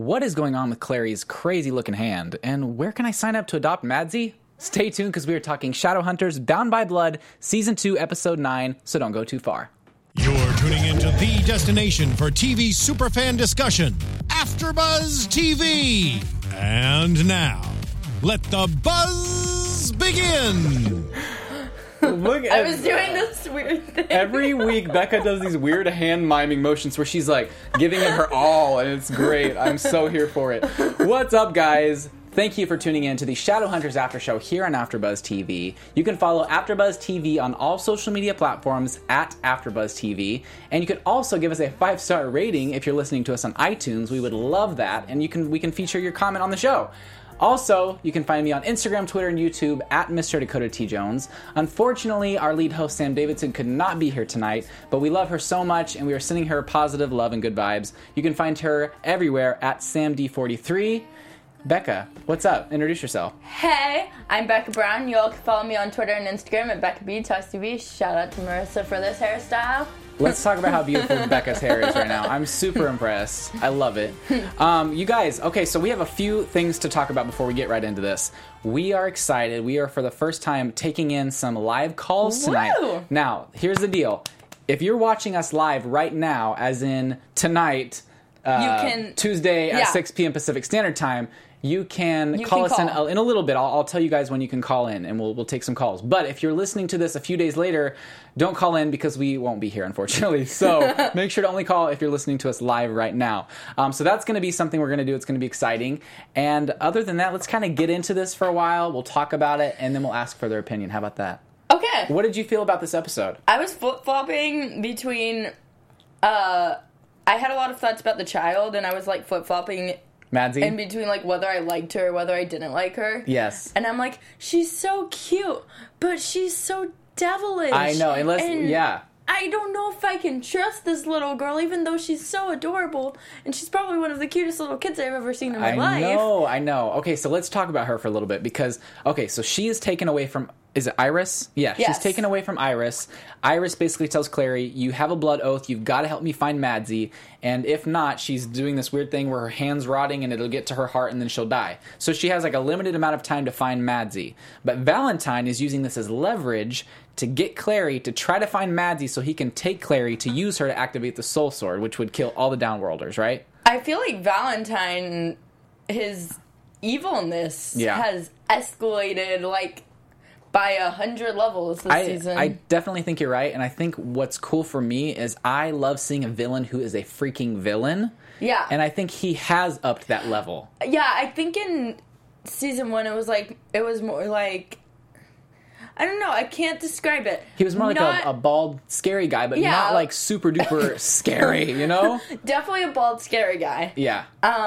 What is going on with Clary's crazy-looking hand? And where can I sign up to adopt Madsy? Stay tuned because we are talking Shadowhunters Bound by Blood, Season 2, Episode 9, so don't go too far. You're tuning into the destination for TV superfan discussion, AfterBuzz TV. And now, let the buzz begin. Look I was doing this weird thing. Every week, Becca does these weird hand miming motions where she's like giving it her all, and it's great. I'm so here for it. What's up, guys? Thank you for tuning in to the Shadowhunters After Show here on AfterBuzz TV. You can follow AfterBuzz TV on all social media platforms at AfterBuzz TV, and you can also give us a 5-star rating if you're listening to us on iTunes. We would love that, and we can feature your comment on the show. Also, you can find me on Instagram, Twitter, and YouTube at Mr. Dakota T. Jones. Unfortunately, our lead host, Sam Davidson, could not be here tonight, but we love her so much, and we are sending her positive love and good vibes. You can find her everywhere at SamD43. Becca, what's up? Introduce yourself. Hey, I'm Becca Brown. You all can follow me on Twitter and Instagram at Becca B Talks TV. Shout out to Marissa for this hairstyle. Let's talk about how beautiful Becca's hair is right now. I'm super impressed. I love it. You guys, okay, so we have a few things to talk about before we get right into this. We are excited. We are, for the first time, taking in some live calls tonight. Woo! Now, here's the deal. If you're watching us live right now, as in tonight, Tuesday at 6 p.m. Pacific Standard Time, you can call us in a little bit. I'll tell you guys when you can call in, and we'll take some calls. But if you're listening to this a few days later, don't call in because we won't be here, unfortunately. So make sure to only call if you're listening to us live right now. So that's going to be something we're going to do. It's going to be exciting. And other than that, let's kind of get into this for a while. We'll talk about it, and then we'll ask for their opinion. How about that? Okay. What did you feel about this episode? I was flip-flopping between... I had a lot of thoughts about the child, and I was, like, flip-flopping... Madsy? in between, like, whether I liked her or whether I didn't like her. Yes. And I'm like, she's so cute, but she's so devilish. I know, yeah. I don't know if I can trust this little girl, even though she's so adorable, and she's probably one of the cutest little kids I've ever seen in my life. I know. Okay, so let's talk about her for a little bit, because, okay, so she is taken away from... Is it Iris? Yeah, yes. She's taken away from Iris. Iris basically tells Clary, you have a blood oath, you've got to help me find Madsy, and if not, she's doing this weird thing where her hand's rotting and it'll get to her heart and then she'll die. So she has like a limited amount of time to find Madsy. But Valentine is using this as leverage to get Clary to try to find Madsy so he can take Clary to use her to activate the Soul Sword, which would kill all the Downworlders, right? I feel like Valentine, his evilness has escalated, like... by 100 levels this season. I definitely think you're right, and I think what's cool for me is I love seeing a villain who is a freaking villain. Yeah. And I think he has upped that level. Yeah, I think in season 1 it was more like... I don't know, I can't describe it. He was more like a bald, scary guy, but not like super duper scary, you know? Definitely a bald, scary guy. Yeah.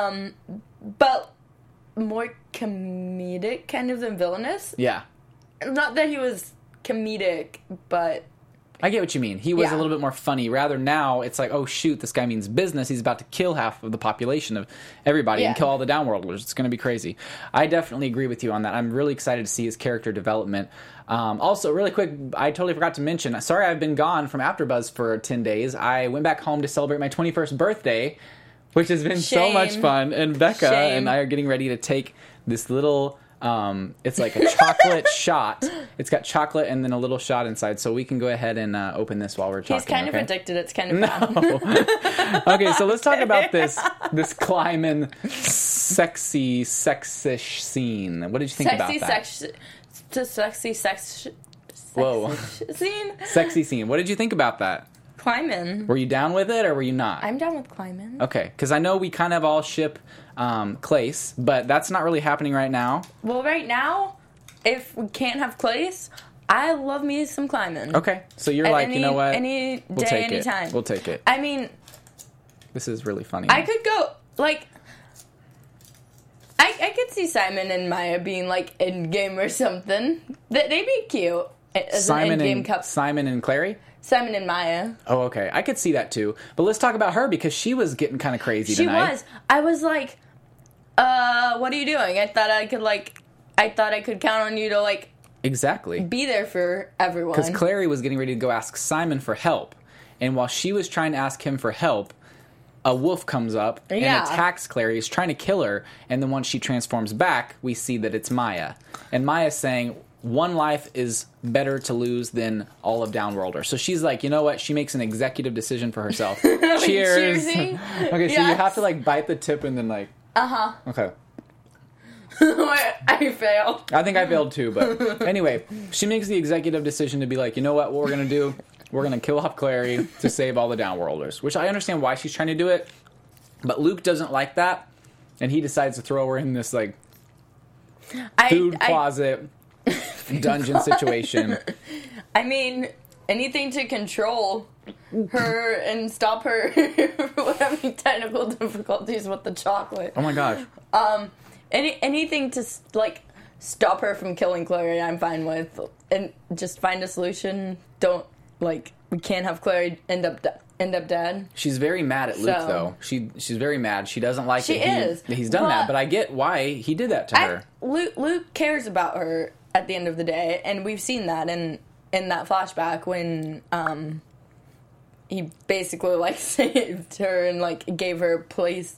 But more comedic kind of than villainous. Yeah. Not that he was comedic, but... I get what you mean. He was a little bit more funny. Rather now, it's like, oh shoot, this guy means business. He's about to kill half of the population of everybody and kill all the Downworlders. It's going to be crazy. I definitely agree with you on that. I'm really excited to see his character development. Also, really quick, I totally forgot to mention, sorry I've been gone from AfterBuzz for 10 days. I went back home to celebrate my 21st birthday, which has been so much fun. And Becca and I are getting ready to take this little... it's like a chocolate shot. It's got chocolate and then a little shot inside, so we can go ahead and open this while we're talking. He's kind of addicted. It's kind of fun. Okay, so let's talk about this Kleiman sexy, sexish scene. What did you think about that? Sexy scene? Sexy scene. What did you think about that? Kleiman. Were you down with it, or were you not? I'm down with Kleiman. Okay, because I know we kind of all ship Clace, but that's not really happening right now. Well, right now, if we can't have Clace, I love me some Kleiman. Okay, so you're like, you know what? Any day, we'll take anytime. We'll take it. I mean... This is really funny. I could go, like... I could see Simon and Maya being, like, in-game or something. They'd be cute. As Simon an in-game couple. Simon and Clary? Simon and Maya. Oh, okay. I could see that too. But let's talk about her because she was getting kind of crazy tonight. She was. I was like, what are you doing? I thought I could count on you to, like... Exactly. Be there for everyone. Because Clary was getting ready to go ask Simon for help. And while she was trying to ask him for help, a wolf comes up and attacks Clary. He's trying to kill her, and then once she transforms back, we see that it's Maya. And Maya's saying, one life is better to lose than all of Downworlder. So she's like, you know what? She makes an executive decision for herself. Cheers. Okay, so you have to, like, bite the tip and then, like... Uh-huh. Okay. I failed. I think I failed too, but anyway, she makes the executive decision to be like, you know what we're going to do? We're going to kill off Clary to save all the Downworlders, which I understand why she's trying to do it, but Luke doesn't like that, and he decides to throw her in this, like, food closet dungeon situation. I mean, anything to control her and stop her from having technical difficulties with the chocolate. Oh my gosh. Anything to, like, stop her from killing Clary, I'm fine with. And just find a solution. Don't, like, we can't have Clary end up dead. She's very mad at Luke, though. She's very mad. She doesn't like that he's done that, but I get why he did that to her. Luke cares about her at the end of the day, and we've seen that in that flashback when he basically, like, saved her and, like, gave her a place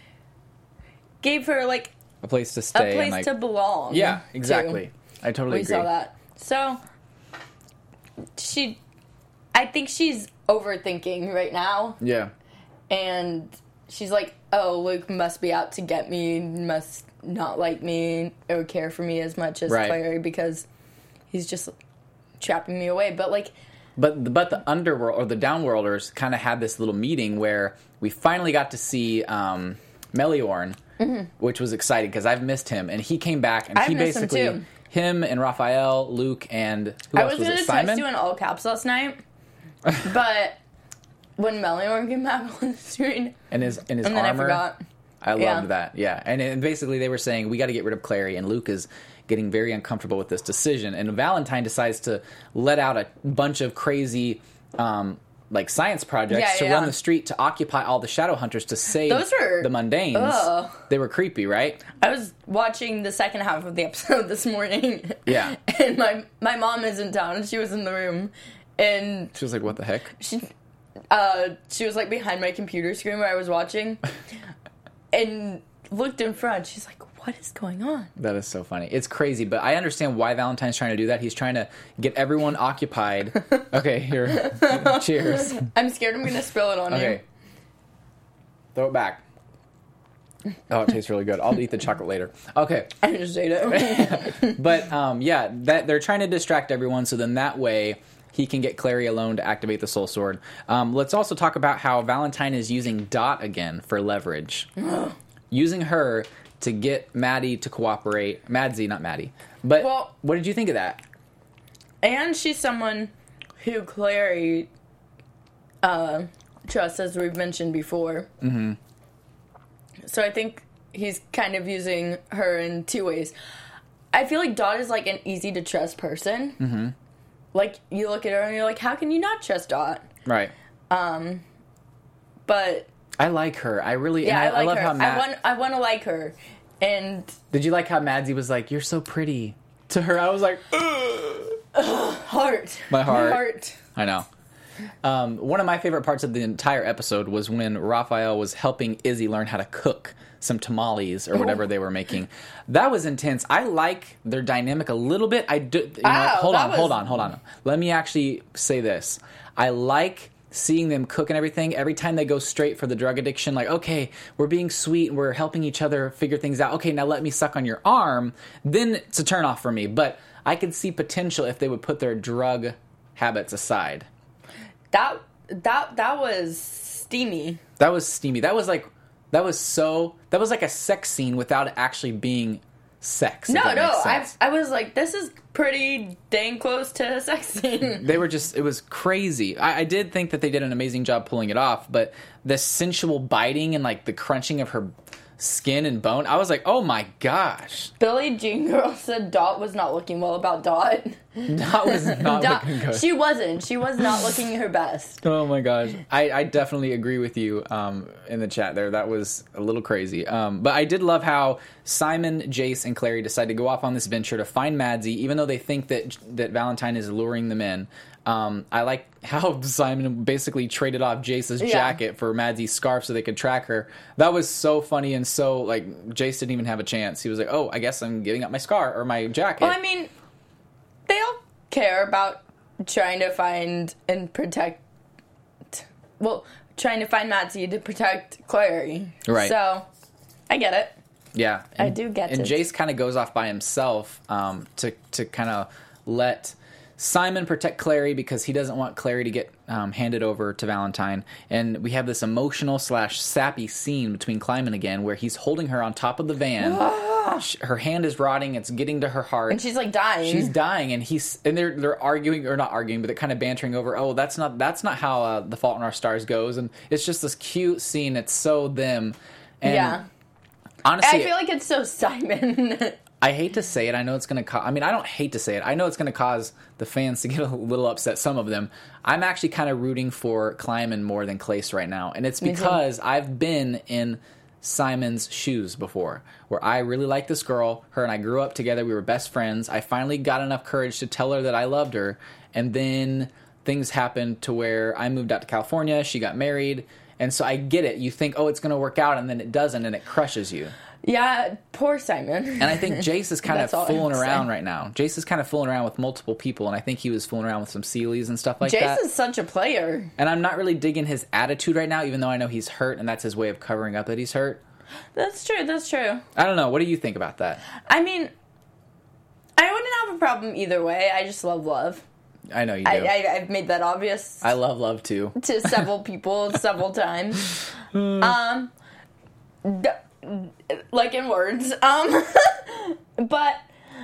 to stay. A place, like, to belong. Yeah, exactly. I totally agree. We saw that. So, I think she's overthinking right now. Yeah. And she's like, oh, Luke must be out to get me, must not like me or care for me as much as Clary because he's just trapping me away. But, like... But the Underworld, or the Downworlders, kind of had this little meeting where we finally got to see Meliorn, which was exciting because I've missed him, and he came back, and he basically him and Raphael, Luke, and who else was it? Simon. I was going to text you in all caps last night, but when Meliorn came back on the screen, and his and armor, then I forgot. I loved that. Yeah, and basically they were saying we got to get rid of Clary, and Luke is getting very uncomfortable with this decision, and Valentine decides to let out a bunch of crazy like science projects to run the street to occupy all the Shadowhunters to save the Mundanes. Ugh. They were creepy, right? I was watching the second half of the episode this morning. Yeah. And my mom is in town, and she was in the room, and she was like, what the heck? She was like behind my computer screen where I was watching and looked in front. She's like, what is going on? That is so funny. It's crazy, but I understand why Valentine's trying to do that. He's trying to get everyone occupied. Okay, here. Cheers. I'm scared I'm going to spill it on you. Okay. Throw it back. Oh, it tastes really good. I'll eat the chocolate later. Okay. I just ate it. But, yeah, they're trying to distract everyone, so then that way he can get Clary alone to activate the Soul Sword. Let's also talk about how Valentine is using Dot again for leverage. Using her to get Maddie to cooperate. Madsy, not Maddie. But what did you think of that? And she's someone who Clary trusts, as we've mentioned before. Mm-hmm. So I think he's kind of using her in two ways. I feel like Dot is like an easy-to-trust person. Mm-hmm. Like, you look at her and you're like, how can you not trust Dot? Right. But... I like her. I really... Yeah, I love her. how I want to like her. And... Did you like how Madsy was like, you're so pretty? To her, I was like, heart. My heart. I know. One of my favorite parts of the entire episode was when Raphael was helping Izzy learn how to cook some tamales or whatever they were making. That was intense. I like their dynamic a little bit. I do. Hold on. Let me actually say this. I like seeing them cook and everything. Every time they go straight for the drug addiction, like, okay, we're being sweet and we're helping each other figure things out. Okay, now let me suck on your arm. Then it's a turnoff for me. But I could see potential if they would put their drug habits aside. That was steamy. That was steamy. That was like a sex scene without it actually being sex. No. I was like, this is pretty dang close to a sex scene. It was crazy. I did think that they did an amazing job pulling it off, but the sensual biting and like the crunching of her skin and bone, I was like, oh my gosh. Billie Jean Girl said Dot was not looking well about Dot. Dot was not looking good. She wasn't. She was not looking her best. Oh my gosh. I definitely agree with you in the chat there. That was a little crazy. But I did love how Simon, Jace, and Clary decided to go off on this venture to find Madsy, even though they think that Valentine is luring them in. I like how Simon basically traded off Jace's jacket for Madsy's scarf so they could track her. That was so funny, and so, like, Jace didn't even have a chance. He was like, oh, I guess I'm giving up my scarf or my jacket. Well, I mean, they all care about trying to find and protect... Well, trying to find Madsy to protect Clary. Right. So, I get it. Yeah. I do get it. And Jace kind of goes off by himself to kind of let Simon protect Clary because he doesn't want Clary to get handed over to Valentine. And we have this emotional / sappy scene between Kleiman again where he's holding her on top of the van. Her hand is rotting. It's getting to her heart. And she's, like, dying. She's dying, and they're arguing, or not arguing, but they're kind of bantering over, oh, that's not how The Fault in Our Stars goes. And it's just this cute scene. It's so them. And yeah. Honestly, I feel like it's so Simon. I hate to say it. I know it's going to cause... I mean, I don't hate to say it. I know it's going to cause the fans to get a little upset, some of them. I'm actually kind of rooting for Kleiman more than Clace right now. And it's because I've been in Simon's shoes before, where I really liked this girl. Her and I grew up together. We were best friends. I finally got enough courage to tell her that I loved her. And then things happened to where I moved out to California. She got married. And so I get it. You think, oh, it's going to work out, and then it doesn't, and it crushes you. Yeah, poor Simon. And I think Jace is kind of fooling around right now. Jace is kind of fooling around with multiple people, and I think he was fooling around with some Sealies and stuff like that. Jace is such a player. And I'm not really digging his attitude right now, even though I know he's hurt, and that's his way of covering up that he's hurt. That's true, that's true. I don't know. What do you think about that? I mean, I wouldn't have a problem either way. I just love love. I know you do. I've made that obvious. I love love, too. To several people, several times. Like in words. But,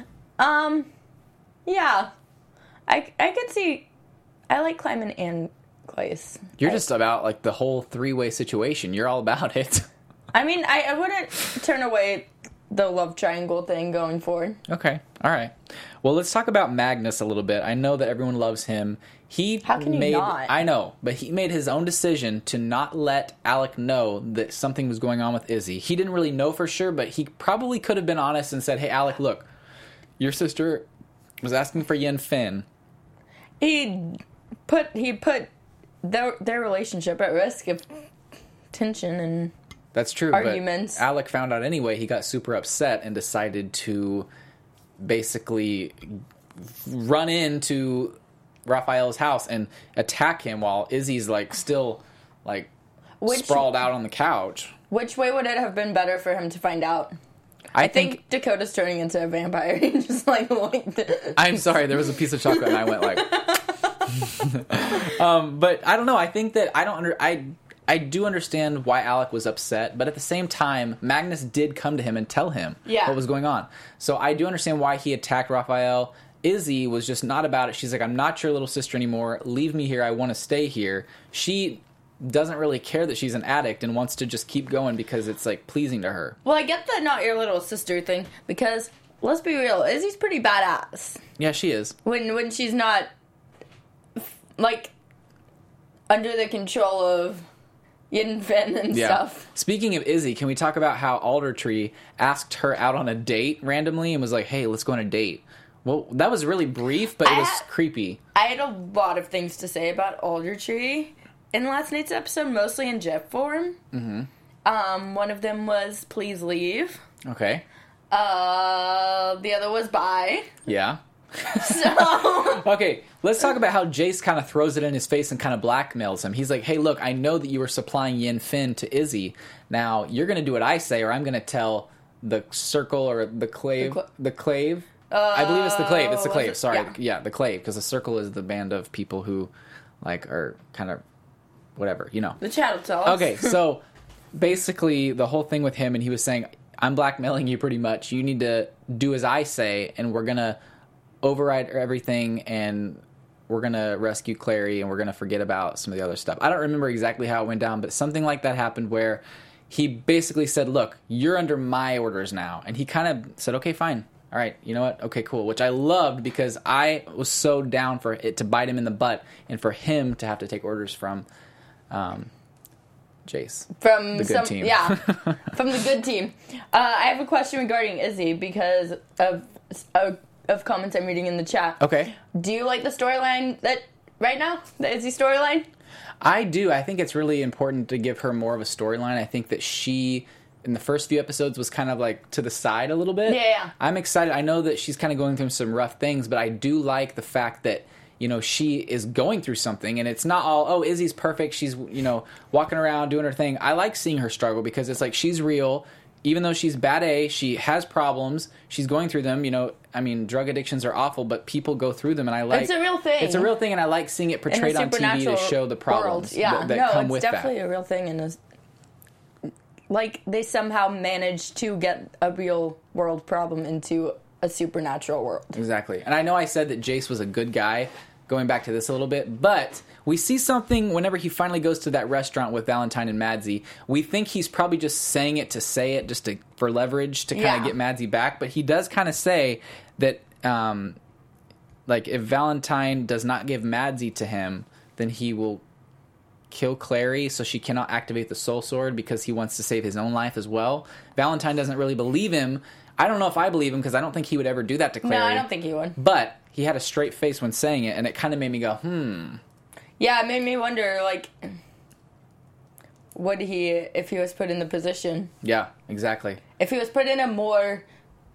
yeah. I could see... I like Kleiman and Clace. You're just about, like, the whole three-way situation. You're all about it. I mean, I wouldn't turn away the love triangle thing going forward. Okay. All right. Well, let's talk about Magnus a little bit. I know that everyone loves him. How can you not? I know, but he made his own decision to not let Alec know that something was going on with Izzy. He didn't really know for sure, but he probably could have been honest and said, hey, Alec, look, your sister was asking for Yen Fin. He put their relationship at risk of tension and that's true. arguments. But Alec found out anyway. He got super upset and decided to basically run into Raphael's house and attack him while Izzy's like still like sprawled out on the couch. Which way would it have been better for him to find out? I think Dakota's turning into a vampire. Just like I'm sorry, there was a piece of chocolate and I went like but I don't know. I think that I do understand why Alec was upset, but at the same time, Magnus did come to him and tell him what was going on. So I do understand why he attacked Raphael. Izzy was just not about it. She's like, I'm not your little sister anymore. Leave me here. I want to stay here. She doesn't really care that she's an addict and wants to just keep going because it's, like, pleasing to her. Well, I get the not your little sister thing because, let's be real, Izzy's pretty badass. Yeah, she is. When she's not, like, under the control of Yin Fin and stuff. Speaking of Izzy, can we talk about how Aldertree asked her out on a date randomly and was like, hey, let's go on a date? Well, that was really brief, but it was creepy. I had a lot of things to say about Aldertree in last night's episode, mostly in GIF form. Mm-hmm. One of them was, please leave. Okay. The other was bye. Yeah. So... Okay, let's talk about how Jace kind of throws it in his face and kind of blackmails him. He's like, hey, look, I know that you were supplying Yin Fin to Izzy. Now, you're going to do what I say, or I'm going to tell the Circle or the Clave. The Clave? I believe it's the Clave. It's the Clave. Sorry. Yeah, the Clave, because the Circle is the band of people who, like, are kind of whatever, you know. The Chattel Talks. Okay, so basically the whole thing with him, and he was saying, I'm blackmailing you pretty much. You need to do as I say, and we're going to override everything, and we're going to rescue Clary, and we're going to forget about some of the other stuff. I don't remember exactly how it went down, but something like that happened where he basically said, look, you're under my orders now. And he kind of said, okay, fine. All right, you know what? Okay, cool. Which I loved because I was so down for it to bite him in the butt and for him to have to take orders from Jace. From the good team. Yeah, from the good team. I have a question regarding Izzy because of comments I'm reading in the chat. Okay. Do you like the storyline that right now, the Izzy storyline? I do. I think it's really important to give her more of a storyline. I think that she, in the first few episodes, was kind of like to the side a little bit. Yeah. I'm excited. I know that she's kind of going through some rough things, but I do like the fact that, you know, she is going through something, and it's not all, oh, Izzy's perfect. She's, you know, walking around doing her thing. I like seeing her struggle because it's like she's real. Even though she's bad A, she has problems. She's going through them. You know, I mean, drug addictions are awful, but people go through them, and I like... It's a real thing. It's a real thing, and I like seeing it portrayed on TV to show the problems that come with that. it's definitely a real thing, and like, they somehow managed to get a real world problem into a supernatural world. Exactly. And I know I said that Jace was a good guy, going back to this a little bit, but we see something whenever he finally goes to that restaurant with Valentine and Madsy. We think he's probably just saying it to say it, just for leverage to kind of get Madsy back, but he does kind of say that, like, if Valentine does not give Madsy to him, then he will kill Clary so she cannot activate the soul sword because he wants to save his own life as well. Valentine doesn't really believe him. I don't know if I believe him because I don't think he would ever do that to Clary. No, I don't think he would. But he had a straight face when saying it, and it kind of made me go, Yeah, it made me wonder, like, would he, if he was put in the position? Yeah, exactly. If he was put in a more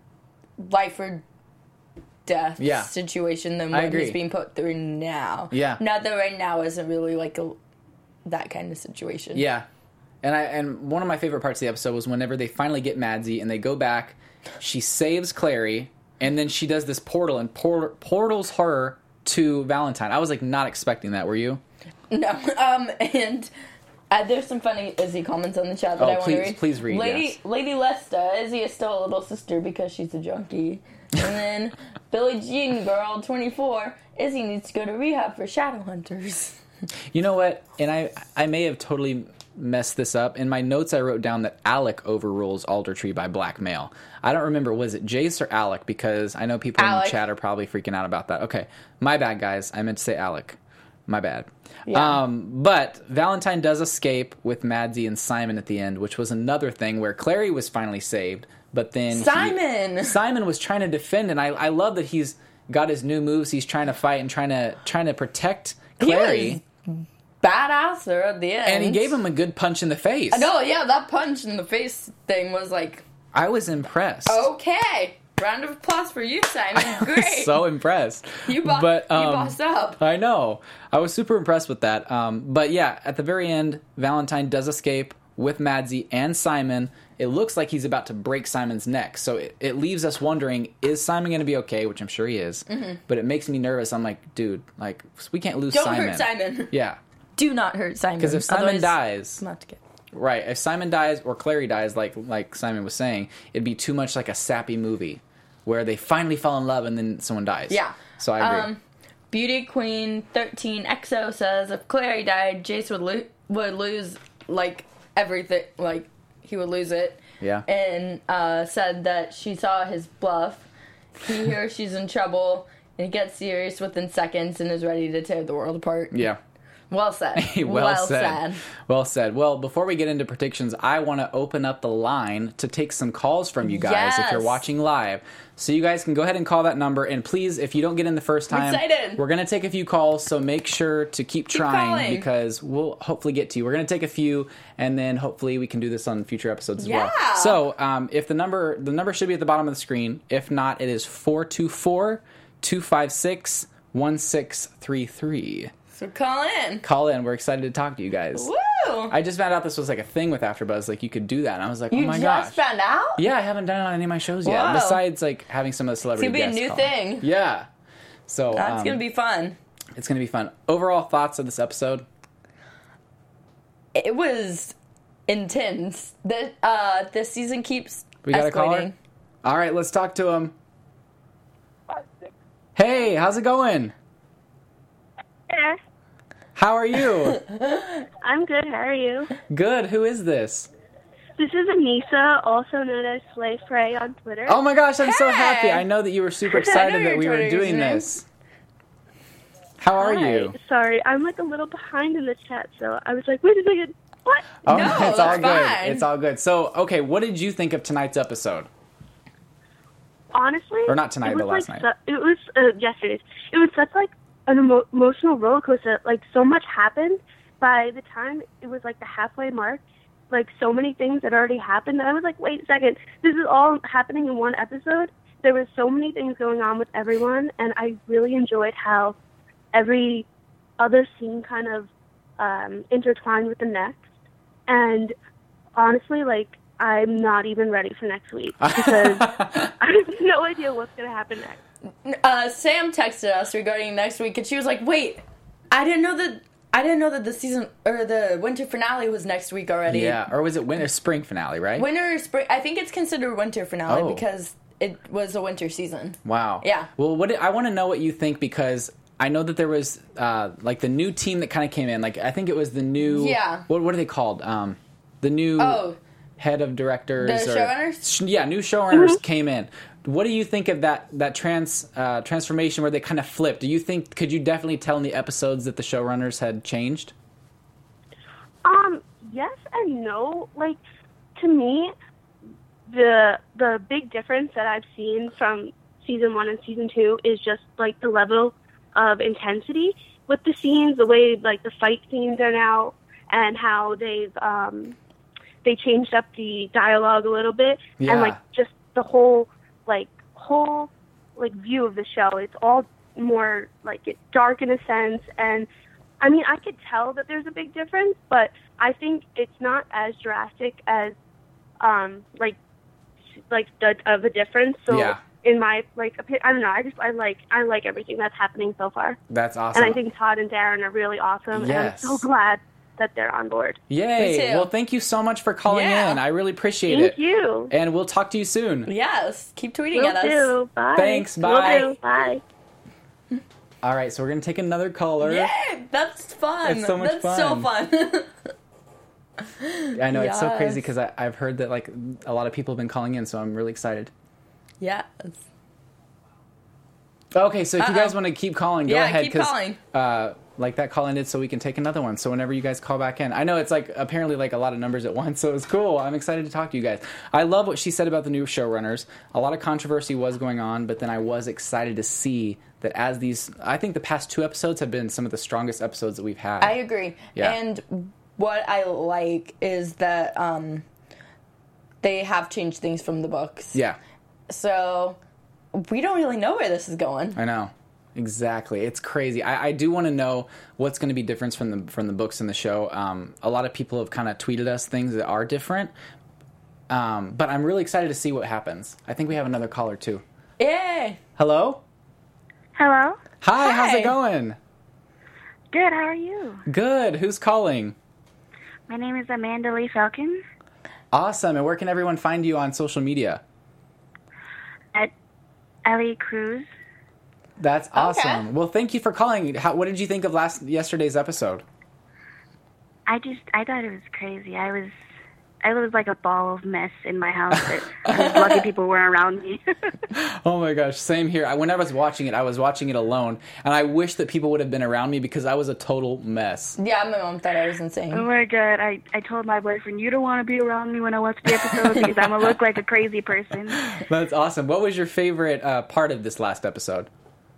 life or death situation than what he's being put through now. Yeah. Not that right now isn't really like that kind of situation. Yeah. And one of my favorite parts of the episode was whenever they finally get Madsy and they go back, she saves Clary, and then she does this portal and portals her to Valentine. I was like not expecting that. Were you? No. And there's some funny Izzy comments on the chat that I want to read. Please read. Lady Lesta, Izzy is still a little sister because she's a junkie. And then Billie Jean Girl 24, Izzy needs to go to rehab for shadow hunters. You know what? And I may have totally messed this up. In my notes, I wrote down that Alec overrules Alder Tree by blackmail. I don't remember, was it Jace or Alec? Because I know people in the chat are probably freaking out about that. Okay, my bad, guys. I meant to say Alec. My bad. Yeah. But Valentine does escape with Madsy and Simon at the end, which was another thing where Clary was finally saved, but then Simon was trying to defend, and I love that he's got his new moves. He's trying to fight and trying to protect Clary. Badass there at the end. And he gave him a good punch in the face. No, yeah, that punch in the face thing was like... I was impressed. Okay. Round of applause for you, Simon. Great. I was so impressed. You bossed up. I know. I was super impressed with that. But yeah, at the very end, Valentine does escape with Madsy and Simon. It looks like he's about to break Simon's neck. So it leaves us wondering, is Simon going to be okay? Which I'm sure he is. Mm-hmm. But it makes me nervous. I'm like, dude, like, we can't lose Simon. Don't hurt Simon. Yeah. Do not hurt Simon. Because if Simon dies... Not to get... Right. If Simon dies or Clary dies, like Simon was saying, it'd be too much like a sappy movie where they finally fall in love and then someone dies. Yeah. So I agree. Beauty Queen 13XO says if Clary died, Jace would lose, like, everything. Like, he would lose it. Yeah. And said that she saw his bluff. He hears she's in trouble, and he gets serious within seconds and is ready to tear the world apart. Yeah. Well said. Well said. Well said. Well, before we get into predictions, I want to open up the line to take some calls from you guys if you're watching live. So you guys can go ahead and call that number. And please, if you don't get in the first time, we're going to take a few calls. So make sure to keep trying because we'll hopefully get to you. We're going to take a few, and then hopefully we can do this on future episodes as well. So if the number should be at the bottom of the screen. If not, it is 424-256-1633. So call in. Call in. We're excited to talk to you guys. Woo! I just found out this was like a thing with AfterBuzz. Like you could do that. And I was like, oh my gosh. You just found out? Yeah, I haven't done it on any of my shows yet. Besides like having some of the celebrity guests. It's going to be a new thing. Yeah. So that's going to be fun. It's going to be fun. Overall thoughts of this episode? It was intense. This season keeps we got escalating. A caller? All right, let's talk to him. Hey, how's it going? Hey. How are you? I'm good. How are you? Good. Who is this? This is Anissa, also known as Slay Frey on Twitter. Oh my gosh, I'm so happy. I know that you were super excited that we were doing this. How are you? Sorry, I'm like a little behind in the chat, so I was like, wait a second. What? Oh, no, it's all good. Fine. It's all good. So, okay, what did you think of tonight's episode? Honestly, or not tonight, but last night. It was yesterday's. It was such like an emotional roller coaster. Like, so much happened. By the time it was like the halfway mark, like so many things had already happened. And I was like, wait a second, this is all happening in one episode? There were so many things going on with everyone, and I really enjoyed how every other scene kind of intertwined with the next. And honestly, like, I'm not even ready for next week because I have no idea what's going to happen next. Sam texted us regarding next week, and she was like, "Wait, I didn't know that the season or the winter finale was next week already." Yeah, or was it winter spring finale, right? Winter or spring? I think it's considered winter finale Oh. because it was a winter season. Wow. Yeah. Well, I want to know what you think, because I know that there was like the new team that kind of came in. Like, I think it was the new. Yeah. What are they called? The new head of directors. The showrunners? Yeah, new showrunners came in. What do you think of that transformation where they kind of flipped? Could you definitely tell in the episodes that the showrunners had changed? Yes and no. Like, to me, the big difference that I've seen from season 1 and season 2 is just like the level of intensity with the scenes, the way like the fight scenes are now, and how they changed up the dialogue a little bit, Yeah. and like just the whole view of the show. It's all more like it's dark in a sense, and I mean, I could tell that there's a big difference, but I think it's not as drastic as of a difference. So Yeah. in my opinion, I don't know. I like everything that's happening so far, That's awesome. and I think Todd and Darren are really awesome. Yes. And I'm so glad that they're on board. Yay! Me too. Well, thank you so much for calling Yeah. in. I really appreciate it. Thank you. And we'll talk to you soon. Yes, keep tweeting Will at us. do. Bye. Thanks, Will bye. do. Bye. All right, so we're gonna take another caller. Yeah, that's fun. It's so much that's so fun. I know, it's so Yes. crazy because I've heard that like a lot of people have been calling in, so I'm really excited. Yes. Okay, so if you guys want to keep calling, go Yeah, ahead. keep calling. Like that call ended, so we can take another one. So whenever you guys call back in, I know it's like apparently like a lot of numbers at once, so it's cool. I'm excited to talk to you guys. I love what she said about the new showrunners. A lot of controversy was going on, but then I was excited to see that as these, I think the past 2 episodes have been some of the strongest episodes that we've had. I agree. Yeah. And what I like is that they have changed things from the books. Yeah, So we don't really know where this is going. I know. Exactly. It's crazy. I do want to know what's going to be different from the books and the show. A lot of people have kind of tweeted us things that are different. But I'm really excited to see what happens. I think we have another caller too. Yay! Hello? Hello. Hi, how's Hi. it going? Good. How are you? Good. Who's calling? My name is Amanda Lee Falcon Awesome. And where can everyone find you on social media? at Ellie Cruz. That's awesome. Well, thank you for calling. What did you think of yesterday's episode? I thought it was crazy. I was like a ball of mess in my house. I was lucky people weren't around me. Oh my gosh, same here. When I was watching it alone, and I wish that people would have been around me because I was a total mess. Yeah, my mom thought I was insane. Oh my god, I told my boyfriend, you don't want to be around me when I watch the episode because I'm going to look like a crazy person. That's awesome. What was your favorite part of this last episode?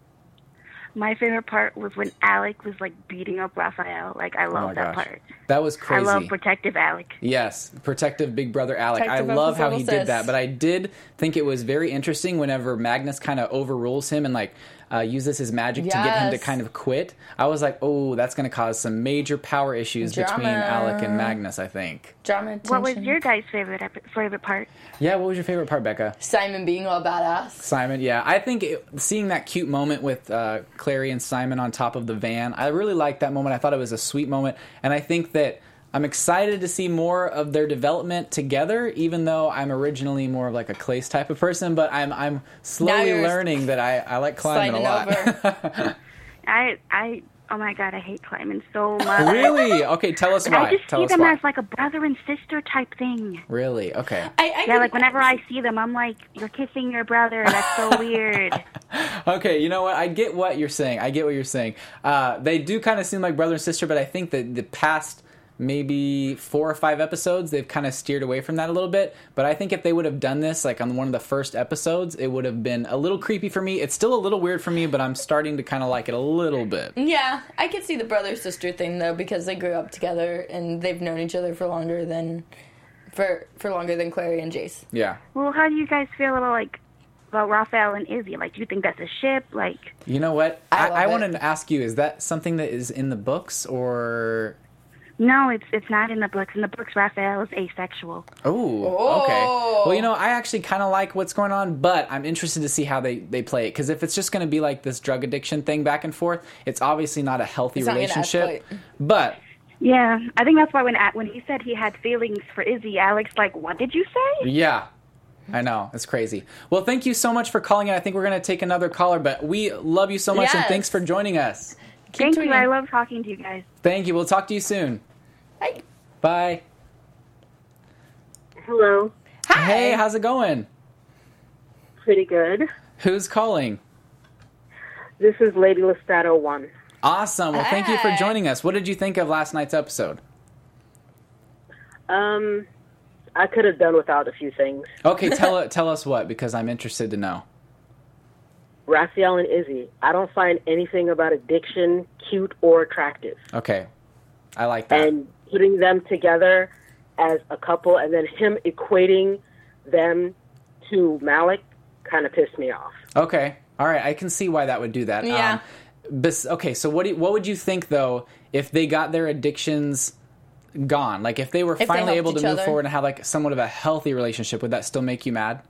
My favorite part was when Alec was like beating up Raphael. Like, I love that part. That was crazy. I love protective Alec. Yes, protective big brother Alec. Protective I of love his how he little did sis. that, but I did think it was very interesting whenever Magnus kind of overrules him and like uses his magic to get him to Yes. kind of quit. I was like, oh, that's going to cause some major power issues between Drama. Alec and Magnus, I think. Drama attention. What was your guys' favorite part? Yeah, what was your favorite part, Becca? Simon being all badass. Simon, yeah. I think seeing that cute moment with Clary and Simon on top of the van, I really liked that moment. I thought it was a sweet moment. And I think that I'm excited to see more of their development together, even though I'm originally more of like a Clace type of person. But I'm slowly you're learning that I like climbing a sliding lot. over. Oh my god, I hate Clyman so much. Really? Okay, tell us why. I just Tell see us them why. as like a brother and sister type thing. Really? Okay. Yeah, like whenever I see them, I'm like, you're kissing your brother. That's so weird. Okay, you know what? I get what you're saying. They do kind of seem like brother and sister, but I think that the past maybe 4 or 5 episodes, they've kind of steered away from that a little bit. But I think if they would have done this like on one of the first episodes, it would have been a little creepy for me. It's still a little weird for me, but I'm starting to kind of like it a little bit. Yeah, I could see the brother-sister thing, though, because they grew up together and they've known each other for longer than Clary and Jace. Yeah. Well, how do you guys feel about Raphael and Izzy? Like, do you think that's a ship? Like, You know what? I I love wanted it. to ask you, is that something that is in the books or... no, it's not in the books. In the books, Raphael is asexual. Oh, okay. Well, you know, I actually kind of like what's going on, but I'm interested to see how they play it. Because if it's just going to be like this drug addiction thing back and forth, it's obviously not a healthy It's not gonna relationship. escalate. But Yeah, I think that's why when he said he had feelings for Izzy, Alex like, what did you say? yeah, I know. It's crazy. Well, thank you so much for calling in. I think we're going to take another caller, but we love you so much, and Yes. thanks for joining us. Thank you. tweeting. I love talking to you guys. Thank you. We'll talk to you soon. Hi. Bye. Hello. Hi. Hey, how's it going? Pretty good. Who's calling? This is Lady Listato 1. Awesome. Well, thank you for Hey. joining us. What did you think of last night's episode? I could have done without a few things. Okay, tell us what, because I'm interested to know. Raphael and Izzy. I don't find anything about addiction cute or attractive. Okay. I like that. And putting them together as a couple and then him equating them to Malik kind of pissed me off. Okay. All right. I can see why that would do that. Yeah. Okay. So what would you think though if they got their addictions gone? Like if they were they finally helped able to each move other? forward and have like somewhat of a healthy relationship, would that still make you mad?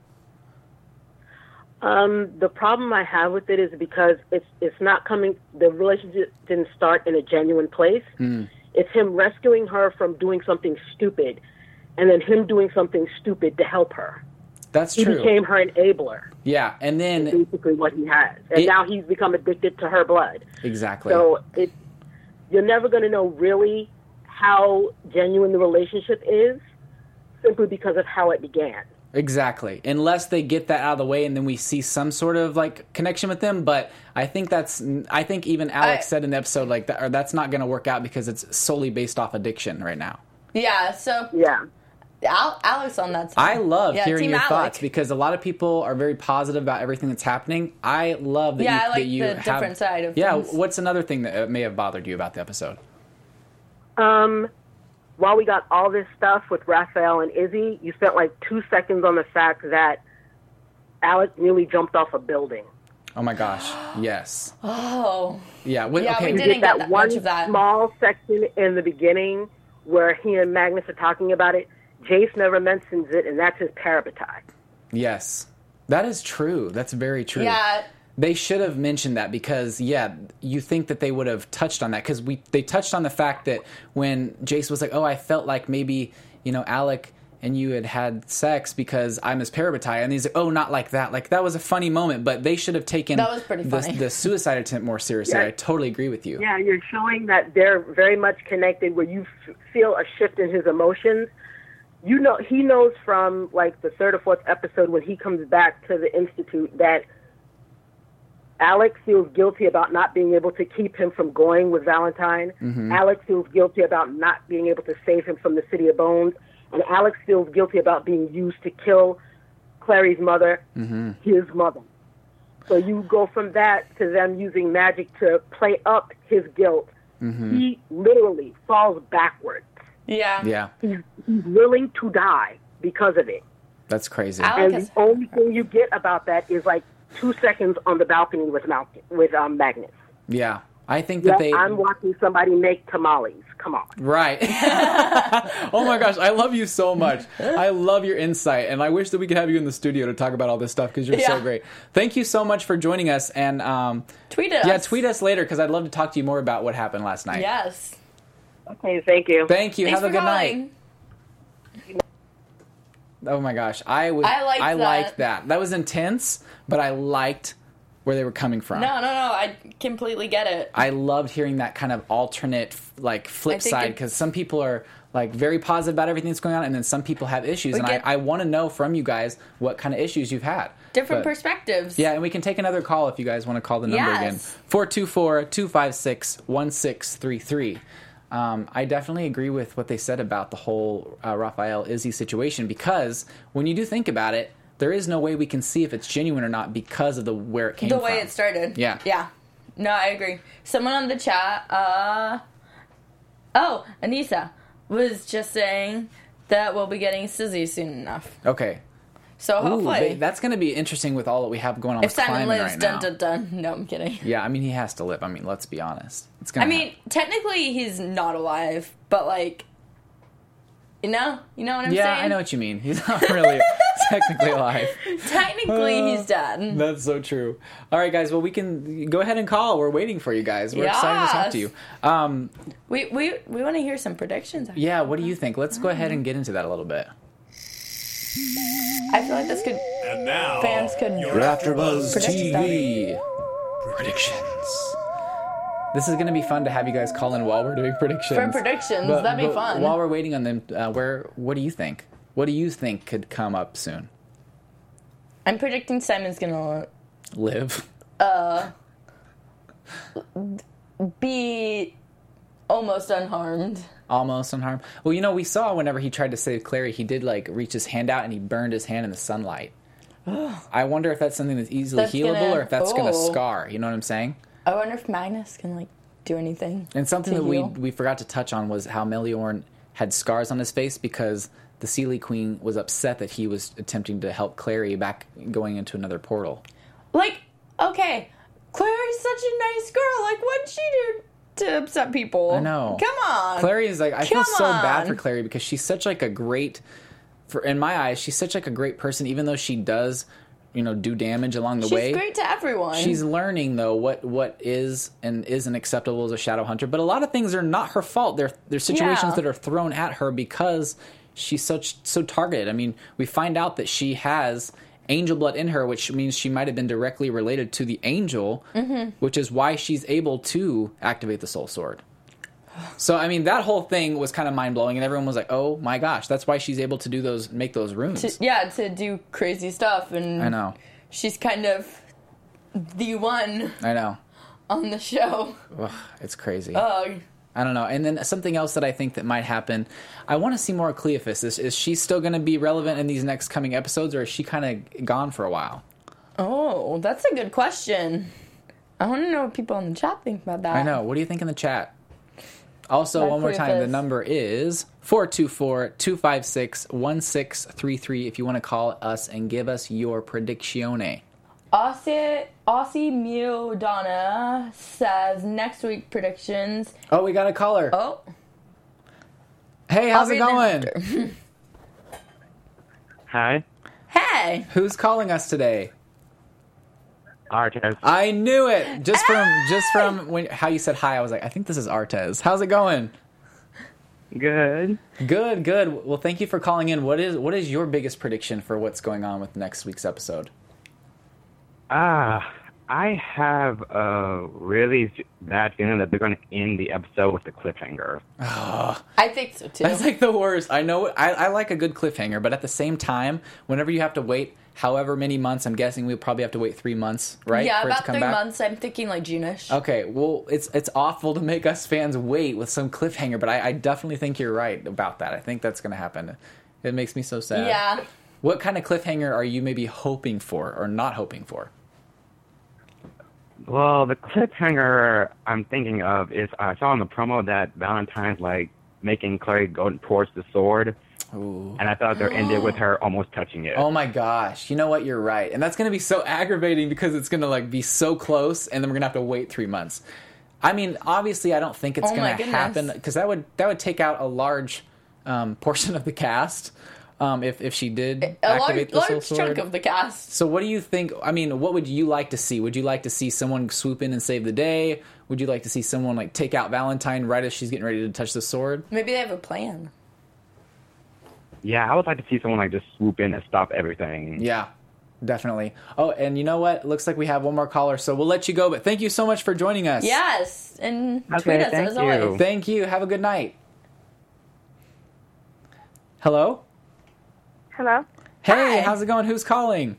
The problem I have with it is because it's not coming. The relationship didn't start in a genuine place. It's him rescuing her from doing something stupid, and then him doing something stupid to help her. That's He true. became her enabler. Yeah. And then Basically, what he has, and now he's become addicted to her blood. exactly. So you're never going to know really how genuine the relationship is, simply because of how it began. Exactly. Unless they get that out of the way and then we see some sort of like connection with them. But I think even Alex said in the episode like that, or that's not going to work out because it's solely based off addiction right now. Yeah, so Yeah. Alex on that side. I love hearing Team your Alec. thoughts because a lot of people are very positive about everything that's happening. I love that Yeah, I like that you the have, different side of Yeah, things. what's another thing that may have bothered you about the episode? While we got all this stuff with Raphael and Izzy, you spent like 2 seconds on the fact that Alec nearly jumped off a building. Oh my gosh, yes. Oh. Yeah, Yeah, okay. we didn't Get get that one much of that. small section in the beginning where he and Magnus are talking about it. Jace never mentions it, and that's his parabatai. Yes. That is true. That's very true. Yeah. They should have mentioned that because, yeah, you think that they would have touched on that because they touched on the fact that when Jace was like, oh, I felt like maybe, Alec and you had sex because I'm his parabatai. And he's like, oh, not like that. Like, that was a funny moment, but they should have taken That was pretty funny. the suicide attempt more seriously. Yeah. I totally agree with you. Yeah, you're showing that they're very much connected where you feel a shift in his emotions. He knows from like the third or fourth episode when he comes back to the Institute that Alex feels guilty about not being able to keep him from going with Valentine. Alex feels guilty about not being able to save him from the City of Bones. And Alex feels guilty about being used to kill Clary's mother, his mother. So you go from that to them using magic to play up his guilt. He literally falls backwards. Yeah. Yeah, He's willing to die because of it. that's crazy. Alec And the only thing you get about that is like 2 seconds on the balcony with Magnus. Yeah, I think Yeah, that they... I'm watching somebody make tamales. Come on. Right. Oh my gosh, I love you so much. I love your insight, and I wish that we could have you in the studio to talk about all this stuff because you're so Yeah. great. Thank you so much for joining us, and Tweet us. yeah, tweet us later because I'd love to talk to you more about what happened last night. Yes. Okay, thank you. Thank you. Thanks have a for good calling. night. Oh my gosh, I liked liked that. That was intense, but I liked where they were coming from. No, I completely get it. I loved hearing that kind of alternate, like, flip I think side it- because some people are like very positive about everything that's going on, and then some people have issues, and get- I want to know from you guys what kind of issues you've had. Different But- perspectives. Yeah, and we can take another call if you guys want to call the number again. Yes. 424-256-1633. I definitely agree with what they said about the whole Raphael Izzy situation, because when you do think about it, there is no way we can see if it's genuine or not because of where it came from. The way it started. Yeah. Yeah. No, I agree. Someone on the chat, Anissa, was just saying that we'll be getting Sizzy soon enough. Okay. So hopefully. That's going to be interesting with all that we have going on if with Simon Kleiman lives, right dun now. dun dun. No, I'm kidding. Yeah, I mean, he has to live. I mean, let's be honest. It's gonna Technically he's not alive, but like, you know what I'm saying? Yeah, I know what you mean. He's not really technically alive. Technically he's dead. That's so true. All right, guys. Well, we can go ahead and call. We're waiting for you guys. We're excited to talk to you. We want to hear some predictions. Yeah, what do you think? Let's go ahead and get into that a little bit. I feel like this could. And now, Fans could. AfterBuzz Prediction TV predictions. This is going to be fun to have you guys call in while we're doing predictions. For predictions, that'd be fun. While we're waiting on them, what do you think? What do you think could come up soon? I'm predicting Simon's gonna Live. be almost unharmed. Almost unharmed. Well, we saw whenever he tried to save Clary, he did reach his hand out and he burned his hand in the sunlight. I wonder if that's something that's easily healable or if that's going to scar. You know what I'm saying? I wonder if Magnus can do anything. And something to that heal. we forgot to touch on was how Meliorn had scars on his face because the Seelie Queen was upset that he was attempting to help Clary back going into another portal. Okay, Clary's such a nice girl. What'd she do to upset people? I know. Come on. Clary is I feel Come so bad on. for Clary because she's such a great, in my eyes, she's such a great person, even though she does, do damage along the way. She's great to everyone. She's learning though what is and isn't acceptable as a shadow hunter, but a lot of things are not her fault. They're situations that are thrown at her because she's so targeted. I mean, we find out that she has angel blood in her, which means she might have been directly related to the angel, which is why she's able to activate the soul sword. So, I mean, that whole thing was kind of mind-blowing, and everyone was like, oh my gosh, that's why she's able to make those runes. To do crazy stuff. And I know. She's kind of the one I know. on the show. Ugh, it's crazy. Ugh. I don't know. And then something else that I think that might happen, I want to see more of Cleophas. Is she still going to be relevant in these next coming episodes, or is she kind of gone for a while? Oh, that's a good question. I want to know what people in the chat think about that. I know. What do you think in the chat? Also, About one more time, the Cleophas. number is 424-256-1633 if you want to call us and give us your predictione. Aussie Mew Donna says next week predictions. Oh, we got a caller. Oh, Hey, how's it I'll going? read them after. Hi, Hey, Who's calling us today? Artez. I knew it. Just from how you said hi, I was like, I think this is Artez. How's it going? Good. Good. Well, thank you for calling in. What is your biggest prediction for what's going on with next week's episode? I have a really bad feeling that they're going to end the episode with a cliffhanger. I think so too. That's the worst. I know. I like a good cliffhanger, but at the same time, whenever you have to wait however many months, I'm guessing we'll probably have to wait 3 months, right? Yeah, for it to about come 3 back? months. I'm thinking June-ish. Okay, well, it's awful to make us fans wait with some cliffhanger, but I definitely think you're right about that. I think that's going to happen. It makes me so sad. Yeah. What kind of cliffhanger are you maybe hoping for or not hoping for? Well, the cliffhanger I'm thinking of is I saw in the promo that Valentine's making Clary go towards the sword. Ooh. And I thought they ended with her almost touching it. Oh my gosh. You know what? You're right. And that's going to be so aggravating because it's going to be so close and then we're going to have to wait 3 months. I mean, obviously I don't think it's Oh going my to goodness. happen because that would take out a large portion of the cast if she did A activate the soul large sword. chunk of the cast. So what do you think? I mean, what would you like to see? Would you like to see someone swoop in and save the day? Would you like to see someone take out Valentine right as she's getting ready to touch the sword? Maybe they have a plan. Yeah, I would like to see someone just swoop in and stop everything. Yeah, definitely. Oh, and you know what? Looks like we have one more caller, so we'll let you go. But thank you so much for joining us. Yes, and Okay, tweet us thank as you. always. Thank you. Have a good night. Hello? Hello? Hey, Hi. how's it going? Who's calling?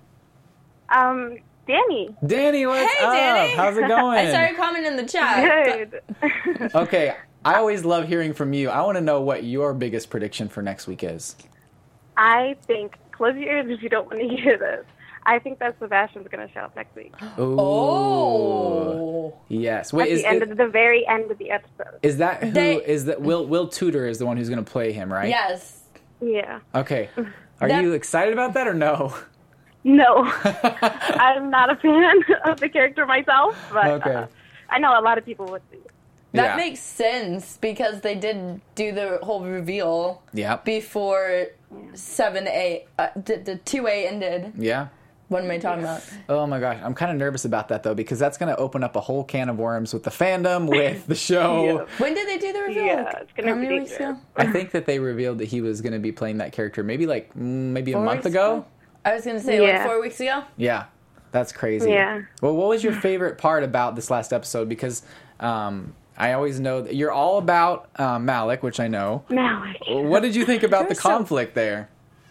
Danny. Danny, what's Hey, up? Danny. How's it going? I saw your comment in the chat. Good. Okay, I always love hearing from you. I want to know what your biggest prediction for next week is. I think, close your ears if you don't want to hear this. I think that Sebastian's going to show up next week. Ooh. Oh. Yes. Wait, At the very end of the episode. is that who is that? Will Tudor is the one who's going to play him, right? Yes. Yeah. Okay. Are That- you excited about that or no? No. I'm not a fan of the character myself, but Okay. I know a lot of people would be. That Yeah. makes sense because they did do the whole reveal Yep. before 7A, the 2A ended. Yeah. What am I talking about? Oh my gosh, I'm kind of nervous about that though because that's going to open up a whole can of worms with the fandom, with the show. When did they do the reveal? Yeah, it's gonna How be many weeks dangerous. ago? I think that they revealed that he was going to be playing that character maybe a 4 month weeks ago. I was going to say like Yeah. 4 weeks ago. Yeah, that's crazy. Yeah. Well, what was your favorite part about this last episode? Because I always know that you're all about Malik, which I know. Malik. What did you think about the You're so- conflict there?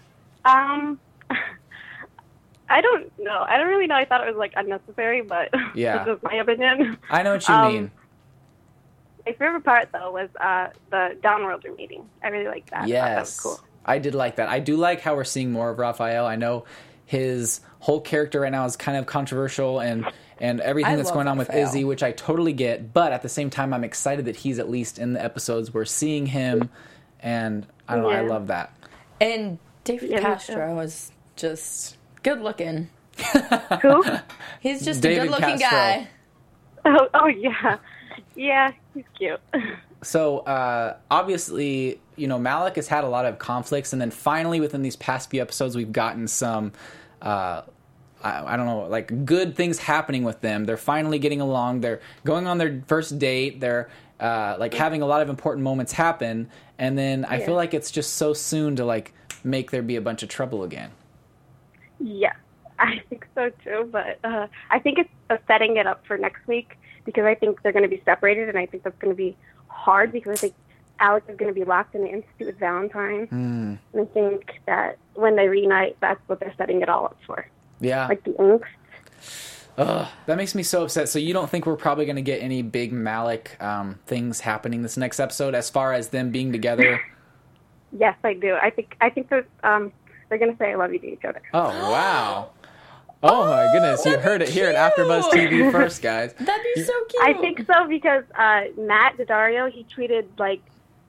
I don't know. I don't really know. I thought it was like unnecessary, but Yeah. this is my opinion. I know what you mean. My favorite part though was the Downworlder meeting. I really liked that. I thought that was Yes. cool. I did like that. I do like how we're seeing more of Raphael. I know his whole character right now is kind of controversial and everything I that's love going on with Raphael. Izzy, which I totally get. But at the same time, I'm excited that he's at least in the episodes. We're seeing him, and I don't know. I Yeah. love that. And David Yeah, me Castro was just good looking. Who? He's just David a good looking Castro. guy. Oh yeah. Yeah, he's cute. So obviously, Malik has had a lot of conflicts, and then finally, within these past few episodes, we've gotten some, I don't know, like good things happening with them. They're finally getting along. They're going on their first date. They're like having a lot of important moments happen, and then I feel like it's just so soon to like make there be a bunch of trouble again. Yeah, I think so too. But I think it's setting it up for next week because I think they're going to be separated, and I think that's going to be hard because I think Alex is going to be locked in the institute with Valentine, and I think that when they reunite, that's what they're setting it all up for, Yeah. like the angst. Ugh, that makes me so upset. So you don't think we're probably going to get any big Malik things happening this next episode as far as them being together? Yes, I do. I think that they're going to say "I love you" to each other. Oh, wow. Oh, my goodness. You that'd heard be it here at AfterBuzz TV cute. first, guys. That'd be so cute. I think so because Matt Daddario, he tweeted like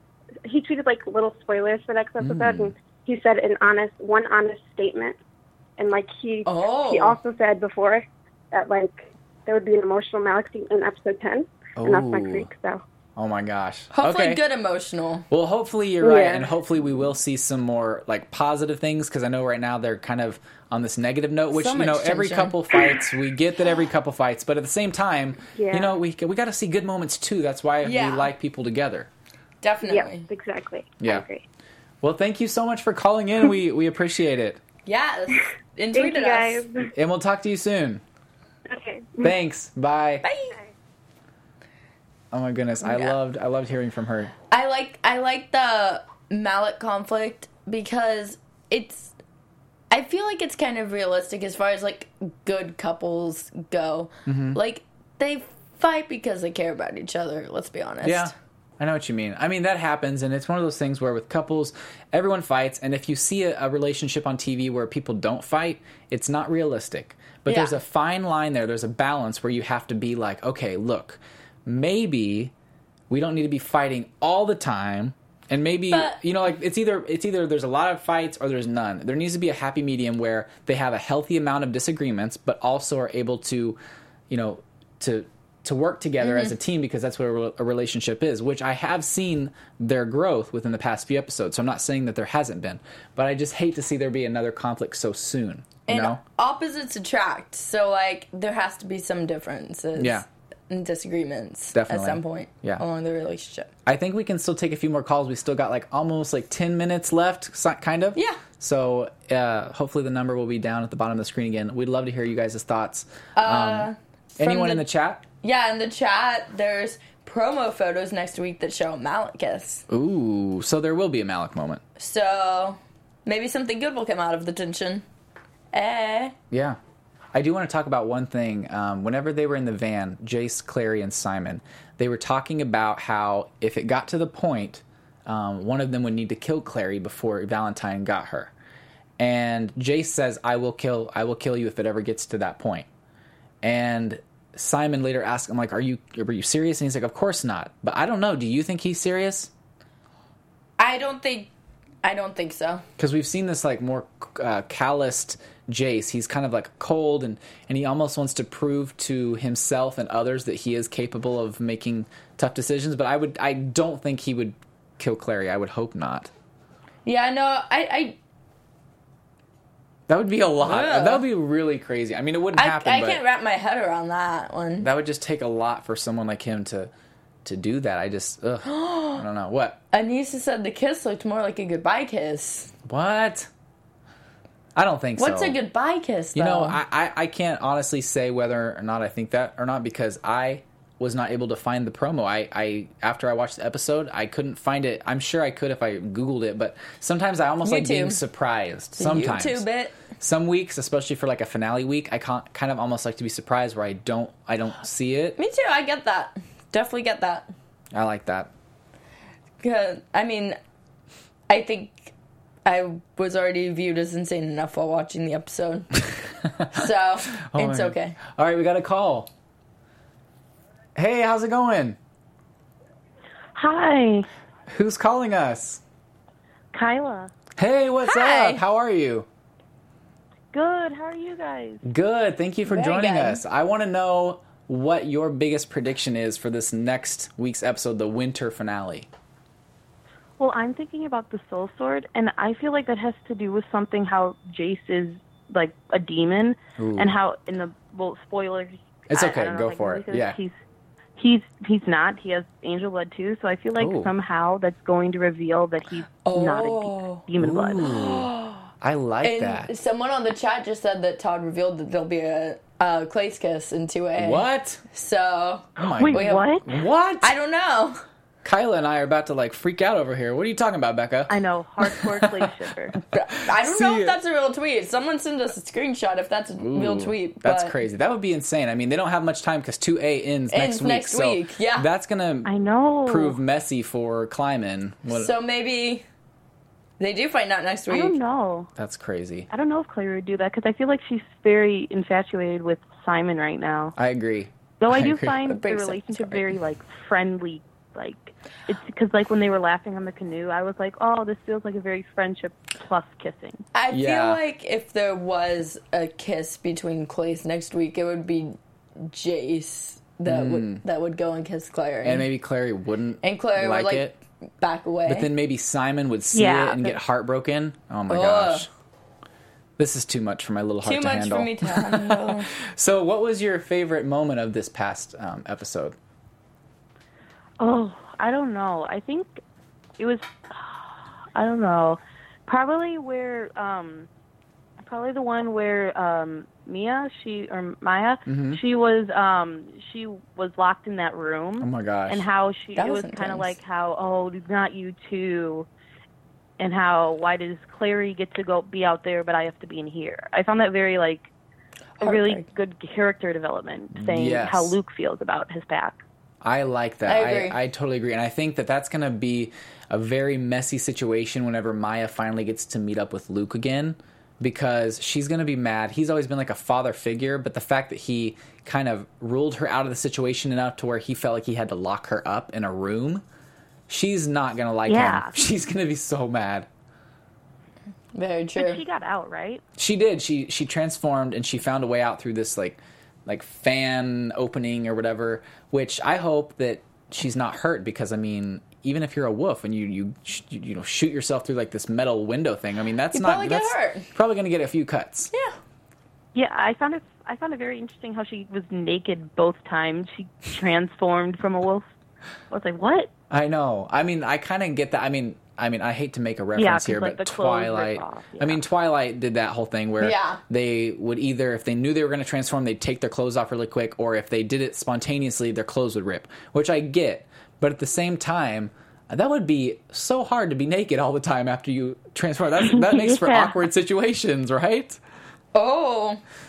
little spoilers for next episode, and he said one honest statement, and like he also said before that like there would be an emotional Malik scene in episode 10, and that's next Ooh. week. So Oh, my gosh. Hopefully Okay. good emotional. Well, hopefully you're right, Yeah. and hopefully we will see some more like positive things because I know right now they're kind of on this negative note, which So much every tension. couple fights. We get that every couple fights, but at the same time, Yeah. we got to see good moments too. That's why Yeah. we like people together. Definitely. yeah, exactly. Yeah. I agree. Well, thank you so much for calling in. We appreciate it, Yes. And Thank tweeted you guys. us. and we'll talk to you soon. Okay. Thanks. Bye. Bye. Oh my goodness, I Yeah. loved hearing from her. I like the Malik conflict because I feel like it's kind of realistic as far as like good couples go. Mm-hmm. Like they fight because they care about each other, let's be honest. Yeah, I know what you mean. I mean, that happens, and it's one of those things where with couples, everyone fights, and if you see a relationship on TV where people don't fight, it's not realistic. But Yeah. there's a fine line there. There's a balance where you have to be like, okay, look, maybe we don't need to be fighting all the time. And maybe, But- like it's either there's a lot of fights or there's none. There needs to be a happy medium where they have a healthy amount of disagreements, but also are able to, to work together as a team because that's what a relationship is, which I have seen their growth within the past few episodes. So I'm not saying that there hasn't been, but I just hate to see there be another conflict so soon. You And know? opposites attract. So like there has to be some differences. Yeah. And disagreements Definitely. at some point Yeah. along the relationship. I think we can still take a few more calls. We still got almost 10 minutes left, kind of. Yeah. So hopefully the number will be down at the bottom of the screen again. We'd love to hear you guys' thoughts. Anyone in the chat? Yeah, in the chat, there's promo photos next week that show Malik kiss. Ooh, so there will be a Malik moment. So maybe something good will come out of the tension. Yeah. I do want to talk about one thing. Whenever they were in the van, Jace, Clary, and Simon, they were talking about how if it got to the point, one of them would need to kill Clary before Valentine got her. And Jace says, I will kill you if it ever gets to that point. And Simon later asked him, like, are you serious? And he's like, of course not. But I don't know. Do you think he's serious? I don't think so. Because we've seen this, like, more calloused Jace. He's kind of, like, cold, and he almost wants to prove to himself and others that he is capable of making tough decisions. But I don't think he would kill Clary. I would hope not. Yeah, no, I that would be a lot. Ugh. That would be really crazy. I mean, it wouldn't happen. I but can't wrap my head around that one. that would just take a lot for someone like him to do that. I just, I don't know. What? Anissa said the kiss looked more like a goodbye kiss. What? I don't think so. What's a goodbye kiss, though? You know, I can't honestly say whether or not I think that or not, because I was not able to find the promo. I after I watched the episode, I couldn't find it. I'm sure I could if I Googled it, but sometimes I almost like being surprised. Sometimes. YouTube it. Some weeks, especially for like a finale week, I kind of almost like to be surprised where I don't see it. Me too, I get that. Definitely get that. I like that. I mean, I think I was already viewed as insane enough while watching the episode. So, it's okay. All right, we got a call. Hey, how's it going? Hi, Who's calling us? Kyla. Hey, what's Hi. up? How are you? Good. How are you guys? Good. Thank you for Very joining good. us. I want to know what your biggest prediction is for this next week's episode, the winter finale. Well, I'm thinking about the Soul Sword, and I feel like that has to do with something how Jace is like a demon, Ooh. and how spoilers. It's I okay. don't know Go if I for can it. really Yeah. say this. He's not. He has angel blood too. So I feel like Ooh. somehow that's going to reveal that he's not a demon blood. Ooh. I like And that. someone on the chat just said that Todd revealed that there'll be a Clay's kiss in 2A. What? So, Oh my Wait, have- what? What? I don't know. Kyla and I are about to like freak out over here. What are you talking about, Becca? I know, hardcore Clay shipper. I don't know See if that's a real tweet. Someone send us a screenshot if that's a real Ooh, tweet. That's but crazy. That would be insane. I mean, they don't have much time because 2A ends next week. Next week, yeah. That's going I to know. prove messy for Kleiman. So maybe they do find out next I week. don't know. That's crazy. I don't know if Clay would do that because I feel like she's very infatuated with Simon right now. I agree. Though I do agree. find the Big sense, relationship sorry. very like friendly. Like it's because like when they were laughing on the canoe, I was like, oh, this feels like a very friendship plus kissing. I Yeah. feel like if there was a kiss between Clays next week, it would be Jace that would go and kiss Clary. And maybe Clary wouldn't And Clary like would it. back away. But then maybe Simon would see Yeah, it and get heartbroken. Oh my Ugh. gosh. This is too much for my little heart too to much handle. for me to handle. So what was your favorite moment of this past episode? Oh, I don't know. I think it was. I don't know. Probably where. Probably the one where Maya, she was locked in that room. Oh my gosh. And how That it was was kind of intense. like how, oh, not you too, and how why does Clary get to be out there but I have to be in here? I found that very like a really Heartbreak. good character development, saying Yes. how Luke feels about his pack. I like that. I agree. I totally agree. And I think that that's going to be a very messy situation whenever Maya finally gets to meet up with Luke again, because she's going to be mad. He's always been like a father figure, but the fact that he kind of ruled her out of the situation enough to where he felt like he had to lock her up in a room, she's not going to like Yeah. him. She's going to be so mad. Very But true. she got out, right? She did. She transformed and she found a way out through this like fan opening or whatever. Which I hope that she's not hurt, because I mean, even if you're a wolf and you shoot yourself through like this metal window thing, I mean that's You'd not probably get that's hurt. probably going to get a few cuts. Yeah. Yeah, I found it very interesting how she was naked both times. She transformed from a wolf. I was like, what? I know. I mean, I kind of get that. I mean, I hate to make a reference 'cause, here, like, but the clothes rip Twilight. off, I mean, Twilight did that whole thing where Yeah. they would either, if they knew they were going to transform, they'd take their clothes off really quick, or if they did it spontaneously, their clothes would rip, which I get. But at the same time, that would be so hard to be naked all the time after you transform. That makes for Yeah. awkward situations, right? Oh.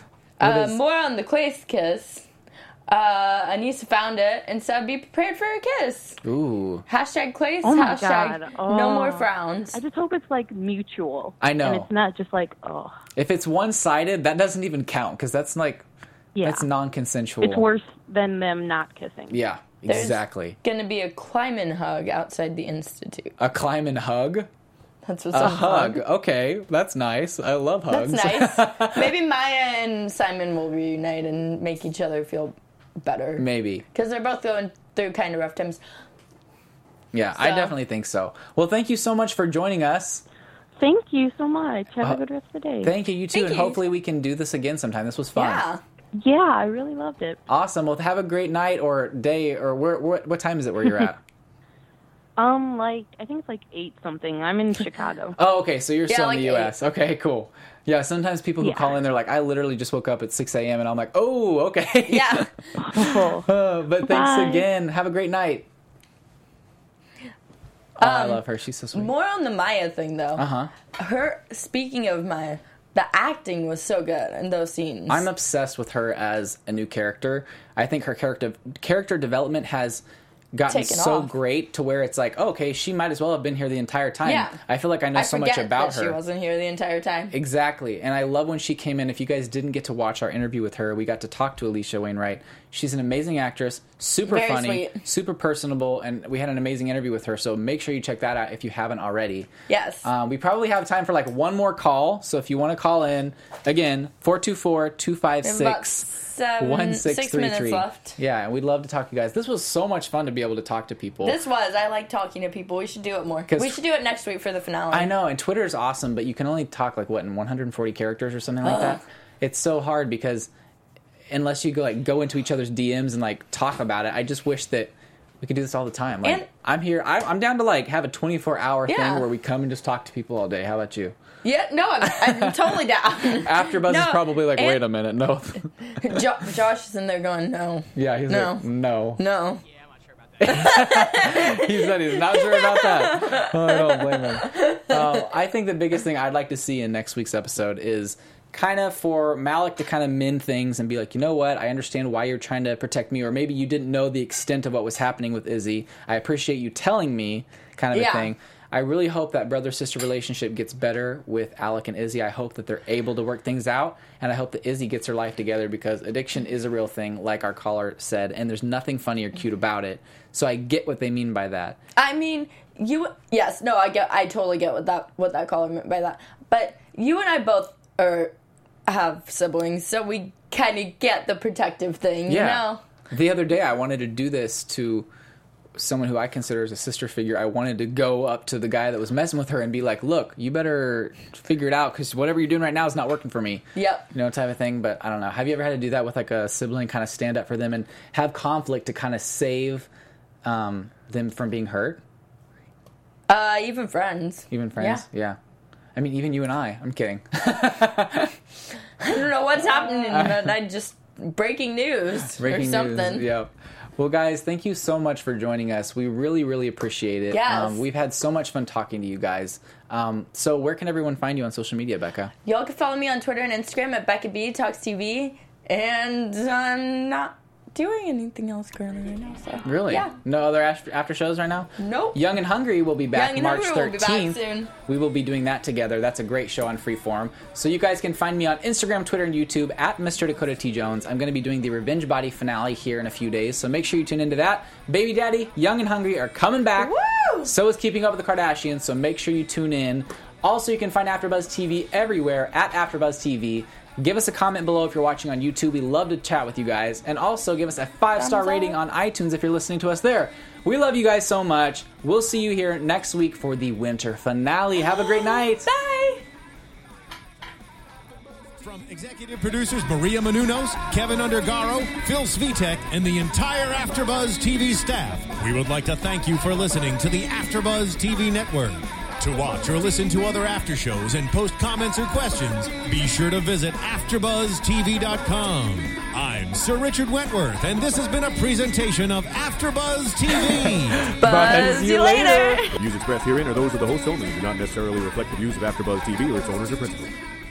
More on the Clay's kiss. Anissa found it and said, "Be prepared for a kiss." Ooh. Hashtag Clay's. Oh my hashtag God. no Oh. more frowns. I just hope it's like mutual. I know. And it's not just like, oh. If it's one-sided, that doesn't even count because that's like Yeah. that's non-consensual. It's worse than them not kissing. Yeah, There's exactly. gonna be a climb-in hug outside the Institute. A climb and hug. That's what's A on hug. Okay, that's nice. I love hugs. That's nice. Maybe Maya and Simon will reunite and make each other feel better. Maybe. Because they're both going through kind of rough times. Yeah, I definitely think so. Well, thank you so much for joining us. Thank you so much. Have a good rest of the day. Thank you, you too, Thank and you. hopefully we can do this again sometime. This was fun. Yeah. Yeah, I really loved it. Awesome. Well, have a great night or day, or what time is it where you're at? Like, I think it's like 8 something. I'm in Chicago. Oh, okay, so you're still like in the U.S. Okay, cool. Yeah, sometimes people who Yeah. call in, they're like, I literally just woke up at 6 a.m. and I'm like, oh, okay. Yeah. But thanks Bye. again. Have a great night. Oh, I love her. She's so sweet. More on the Maya thing, though. Uh-huh. Her, speaking of Maya, the acting was so good in those scenes. I'm obsessed with her as a new character. I think her character development has gotten Taken so off. great to where it's like, oh, okay, she might as well have been here the entire time. Yeah. I feel like I know so much forget about that her. She wasn't here the entire time. Exactly. And I love when she came in. If you guys didn't get to watch our interview with her, we got to talk to Alicia Wainwright. She's an amazing actress, super Very funny, sweet. super personable, and we had an amazing interview with her. So make sure you check that out if you haven't already. Yes. We probably have time for like one more call. So if you want to call in, again, 424-256. 6 minutes left. Yeah, and we'd love to talk to you guys. This was so much fun to be able to talk to people. I like talking to people. We should do it more. 'Cause- We should do it next week for the finale. I know, and Twitter is awesome, but you can only talk like what in 140 characters or something like that. It's so hard because unless you go into each other's DMs and like talk about it, I just wish that we could do this all the time. Like And- I'm here. I'm down to like have a 24-hour Yeah. thing where we come and just talk to people all day. How about you? Yeah, no, I'm totally down. AfterBuzz is No, probably like, and- wait a minute, no. Josh is in there going, no. Yeah, he's No. like, no. No. He said he's not sure about that. Oh, I don't blame him. I think the biggest thing I'd like to see in next week's episode is kind of for Malik to kind of mend things and be like, you know what, I understand why you're trying to protect me, or maybe you didn't know the extent of what was happening with Izzy. I appreciate you telling me, kind of a Yeah. thing. I really hope that brother-sister relationship gets better with Alec and Izzy. I hope that they're able to work things out, and I hope that Izzy gets her life together because addiction is a real thing, like our caller said, and there's nothing funny or cute about it. So I get what they mean by that. I mean, I totally get what that caller meant by that. But you and I both have siblings, so we kind of get the protective thing, you know? The other day, I wanted to do this to someone who I consider as a sister figure. I wanted to go up to the guy that was messing with her and be like, look, you better figure it out because whatever you're doing right now is not working for me. Yep. You know, type of thing. But I don't know. Have you ever had to do that with like a sibling, kind of stand up for them and have conflict to kind of save them from being hurt? Even friends. Even friends? Yeah. I mean, even you and I. I'm kidding. I don't know what's happening, but I just breaking news Breaking or something. news. Yep. Well, guys, thank you so much for joining us. We really, really appreciate it. Yes. We've had so much fun talking to you guys. So where can everyone find you on social media, Becca? Y'all can follow me on Twitter and Instagram at Becca B Talks TV, and I'm not doing anything else currently right now. So Really? yeah. No other after shows right now? Nope. Young and Hungry will be back Young and March Hungry will be back 13th. soon. We will be doing that together. That's a great show on Freeform. So you guys can find me on Instagram, Twitter, and YouTube at Mr. Dakota T. Jones. I'm going to be doing the Revenge Body finale here in a few days, so make sure you tune into that. Baby Daddy, Young and Hungry are coming back. Woo! So is Keeping Up with the Kardashians, so make sure you tune in. Also, you can find AfterBuzz TV everywhere at AfterBuzz TV. Give us a comment below if you're watching on YouTube. We love to chat with you guys. And also give us a 5-star Thumbs rating up. on iTunes if you're listening to us there. We love you guys so much. We'll see you here next week for the winter finale. Have a great night. Bye. From executive producers Maria Menounos, Kevin Undergaro, Phil Svitek, and the entire AfterBuzz TV staff, we would like to thank you for listening to the AfterBuzz TV network. To watch or listen to other after shows and post comments or questions, be sure to visit AfterBuzzTV.com. I'm Sir Richard Wentworth, and this has been a presentation of AfterBuzz TV. Buzz you later. The views expressed herein are those of the host only and do not necessarily reflect the views of AfterBuzz TV or its owners or principals.